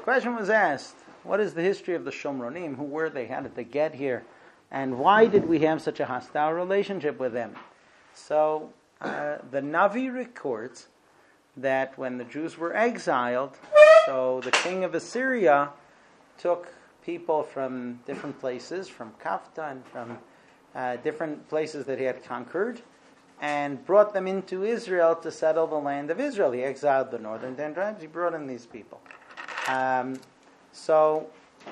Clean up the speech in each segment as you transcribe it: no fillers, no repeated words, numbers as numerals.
question was asked, what is the history of the Shomronim? Who were they? How did they get here? And why did we have such a hostile relationship with them? So the Navi records that when the Jews were exiled, so the king of Assyria took people from different places, from Kafta and from different places that he had conquered, and brought them into Israel to settle the land of Israel. He exiled the northern 10 tribes, he brought in these people. So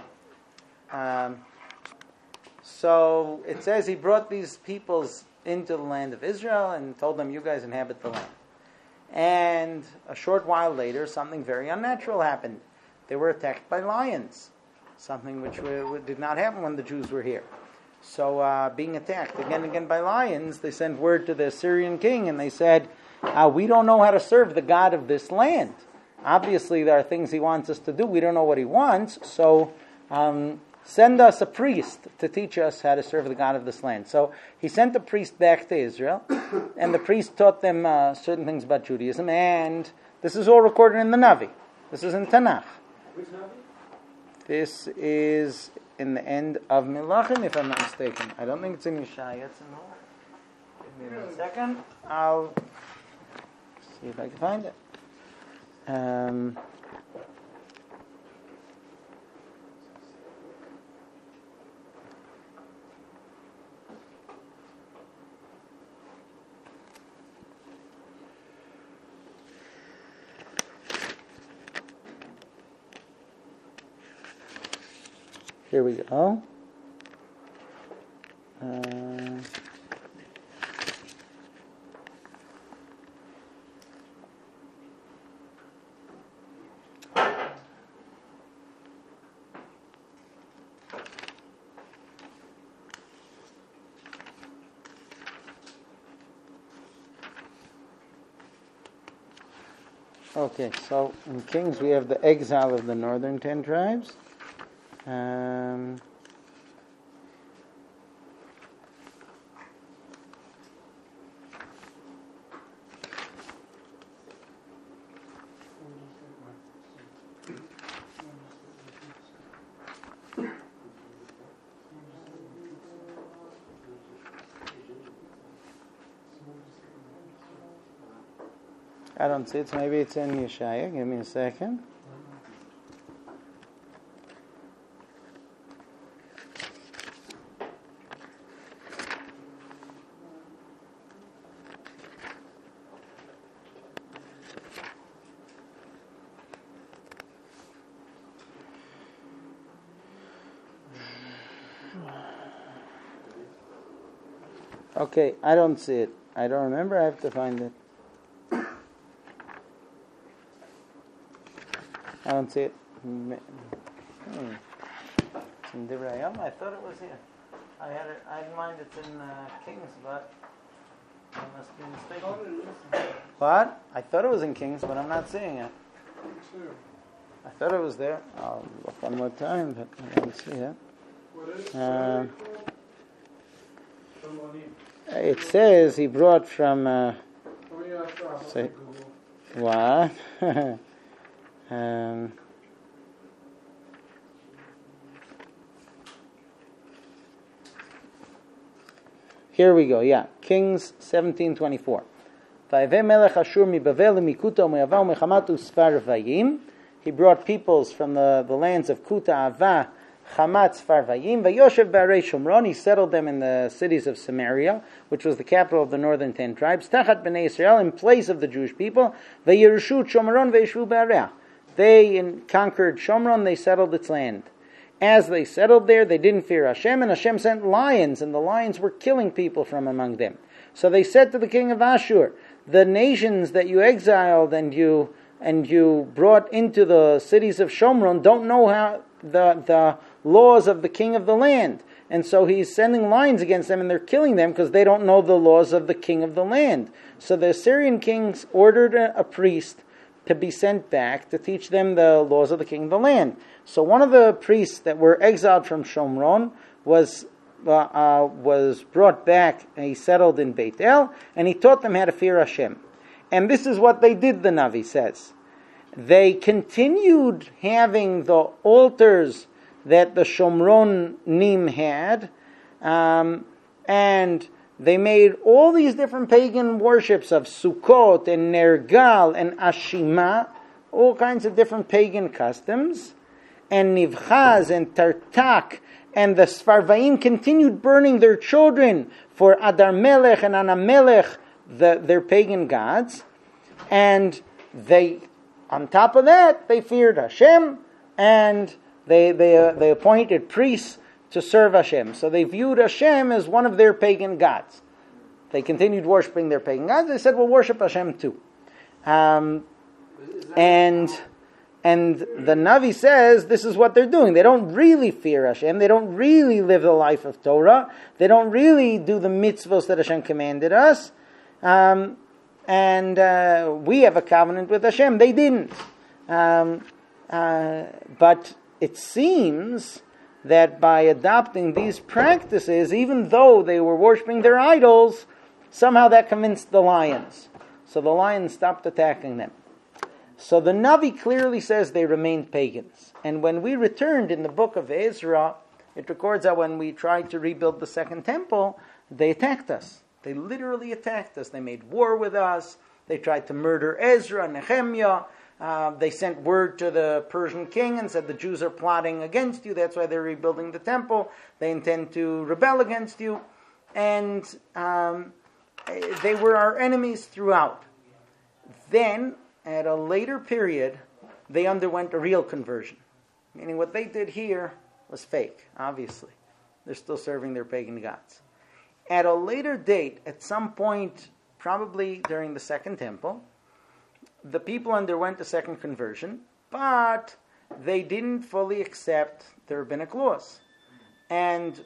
it says he brought these peoples into the land of Israel and told them, you guys inhabit the land. And a short while later, something very unnatural happened. They were attacked by lions, something which did not happen when the Jews were here. So being attacked again and again by lions, they sent word to the Assyrian king and they said, we don't know how to serve the God of this land. Obviously there are things he wants us to do. We don't know what he wants, so send us a priest to teach us how to serve the God of this land. So he sent a priest back to Israel, and the priest taught them certain things about Judaism, and this is all recorded in the Navi. This is in Tanakh. Which Navi? This is in the end of Melachim, if I'm not mistaken. I don't think it's in Yeshaya. It's in the... Give me 1 second. I'll see if I can find it. Here we go. Okay, so in Kings we have the exile of the northern 10 tribes. I don't see it, so maybe it's in Yeshaya. Give me a second. Okay, I don't see it. I don't remember. I have to find it. I don't see it. It's in Divrei Hayam. I thought it was here. I had in mind it's in Kings, but I must be mistaken. What? I thought it was in Kings, but I'm not seeing it. I thought it was there. I'll look one more time, but I don't see it. It says he brought from... say, what? Here we go, yeah. Kings 17:24. He brought peoples from the lands of Kuta, Ava, Hamat, Sfarvayim, Vayoshev Barei Shomron. He settled them in the cities of Samaria, which was the capital of the northern 10 tribes. Tachat Bnei Israel, in place of the Jewish people. Vayirushu Shomron Vayishvu Barei. They conquered Shomron, they settled its land. As they settled there, they didn't fear Hashem, and Hashem sent lions, and the lions were killing people from among them. So they said to the king of Ashur, the nations that you exiled and you brought into the cities of Shomron don't know how the laws of the king of the land. And so he's sending lions against them, and they're killing them because they don't know the laws of the king of the land. So the Assyrian kings ordered a priest to be sent back to teach them the laws of the king of the land. So one of the priests that were exiled from Shomron was brought back, and he settled in Beit El, and he taught them how to fear Hashem. And this is what they did, the Navi says. They continued having the altars that the Shomronim had, and they made all these different pagan worships of Sukkot and Nergal and Ashima, all kinds of different pagan customs, and Nivchaz and Tartak, and the Sfarvaim continued burning their children for Adar Melech and Anamelech, their pagan gods, and they, on top of that, they feared Hashem, and they appointed priests to serve Hashem. So they viewed Hashem as one of their pagan gods. They continued worshiping their pagan gods. They said, we'll worship Hashem too. And the Navi says this is what they're doing. They don't really fear Hashem. They don't really live the life of Torah. They don't really do the mitzvos that Hashem commanded us. And we have a covenant with Hashem. They didn't. But it seems that by adopting these practices, even though they were worshiping their idols, somehow that convinced the lions. So the lions stopped attacking them. So the Navi clearly says they remained pagans. And when we returned in the book of Ezra, it records that when we tried to rebuild the second temple, they attacked us. They literally attacked us. They made war with us. They tried to murder Ezra and Nehemiah. They sent word to the Persian king and said the Jews are plotting against you. That's why they're rebuilding the temple. They intend to rebel against you. And they were our enemies throughout. Then, at a later period, they underwent a real conversion. Meaning what they did here was fake, obviously. They're still serving their pagan gods. At a later date, at some point, probably during the Second Temple, the people underwent a second conversion, but they didn't fully accept the rabbinic laws. And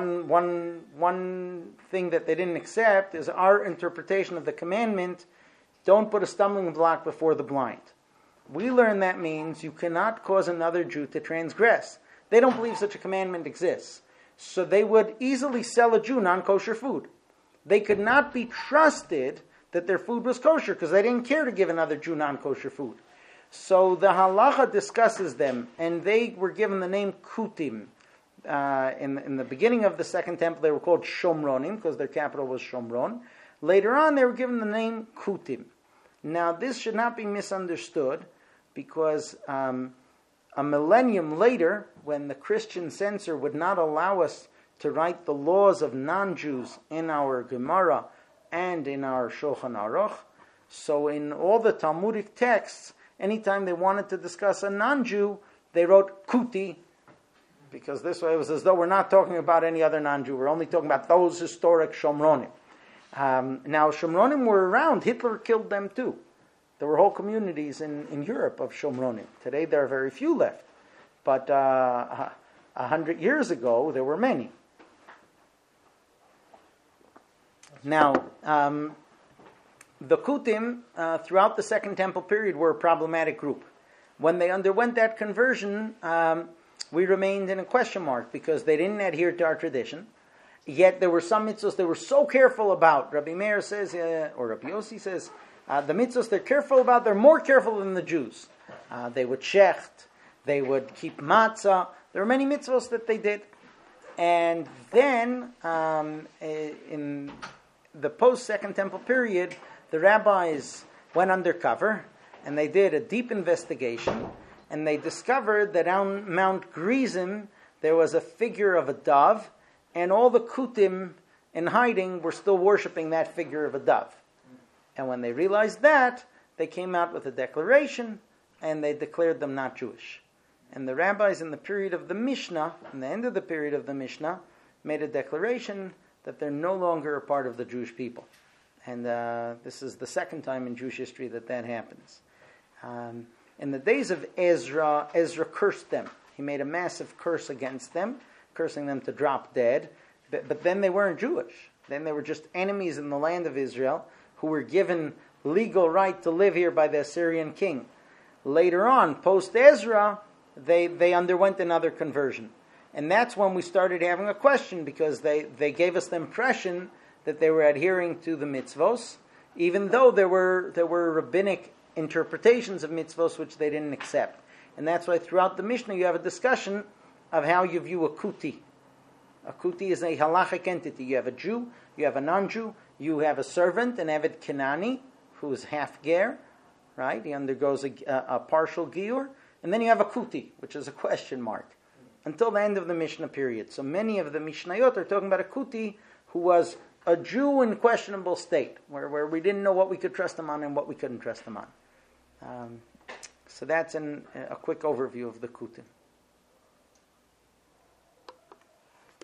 one thing that they didn't accept is our interpretation of the commandment, don't put a stumbling block before the blind. We learn that means you cannot cause another Jew to transgress. They don't believe such a commandment exists. So they would easily sell a Jew non-kosher food. They could not be trusted that their food was kosher because they didn't care to give another Jew non-kosher food. So the halacha discusses them, and they were given the name Kutim. In the beginning of the Second Temple, they were called Shomronim because their capital was Shomron. Later on, they were given the name Kutim. Now, this should not be misunderstood because a millennium later, when the Christian censor would not allow us to write the laws of non-Jews in our Gemara and in our Shulchan Aruch, so in all the Talmudic texts, anytime they wanted to discuss a non-Jew, they wrote Kuti, because this way it was as though we're not talking about any other non-Jew, we're only talking about those historic Shomronim. Now, Shomronim were around. Hitler killed them too. There were whole communities in Europe of Shomronim. Today there are very few left. But 100 years ago, there were many. Now, the Kutim, throughout the Second Temple period, were a problematic group. When they underwent that conversion, we remained in a question mark because they didn't adhere to our tradition. Yet there were some mitzvahs they were so careful about. Rabbi Meir says, or Rabbi Yossi says, the mitzvahs they're careful about, they're more careful than the Jews. They would shecht, they would keep matzah. There were many mitzvahs that they did. And then, in the post-Second Temple period, the rabbis went undercover, and they did a deep investigation, and they discovered that on Mount Gerizim, there was a figure of a dove, and all the Kutim in hiding were still worshiping that figure of a dove. And when they realized that, they came out with a declaration, and they declared them not Jewish. And the rabbis in the period of the Mishnah, in the end of the period of the Mishnah, made a declaration that they're no longer a part of the Jewish people. And this is the second time in Jewish history that happens. In the days of Ezra, Ezra cursed them. He made a massive curse against them, cursing them to drop dead. But then they weren't Jewish. Then they were just enemies in the land of Israel who were given legal right to live here by the Assyrian king. Later on, post-Ezra, they underwent another conversion. And that's when we started having a question, because they gave us the impression that they were adhering to the mitzvos, even though there were rabbinic interpretations of mitzvos which they didn't accept. And that's why throughout the Mishnah you have a discussion of how you view a kuti. A kuti is a halachic entity. You have a Jew, you have a non-Jew, you have a servant, an Eved Kenani, who is half ger, right? He undergoes a partial giur. And then you have a kuti, which is a question mark, until the end of the Mishnah period. So many of the Mishnayot are talking about a kuti who was a Jew in questionable state, where we didn't know what we could trust him on and what we couldn't trust him on. So that's a quick overview of the kuti.